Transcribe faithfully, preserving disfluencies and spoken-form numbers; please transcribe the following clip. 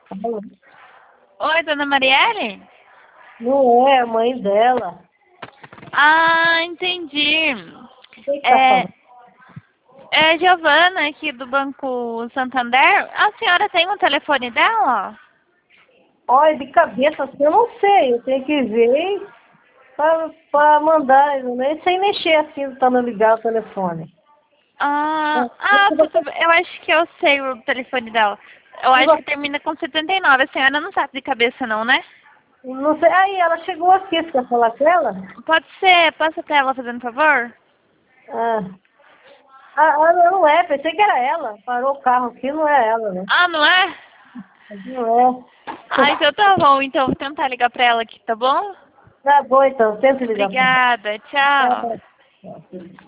Alô? Oi, dona Marielle? Não é a mãe dela. Ah, entendi. Quem que tá É, falando? é Giovana aqui do Banco Santander. A senhora tem o telefone dela? Olha, de cabeça assim, eu não sei. Eu tenho que ver para mandar. Eu nem sei mexer assim para não ligar o telefone. Ah, ah, Se tudo você, bem. Eu acho que eu sei o telefone dela. Eu se acho que você, termina com setenta e nove. A senhora não sabe de cabeça não, né? não sei. Aí, ela chegou aqui. Você quer falar com ela? Pode ser. Passa até ela fazendo favor? Ah, ah, ah, não é. Pensei que era ela. Parou o carro aqui, não é ela, né? Ah, não é? Não é. Ah, então tá bom. Então eu vou tentar ligar pra ela aqui, tá bom? Tá bom, então. Tenta ligar para ela. Obrigada. Tá Tchau. bom.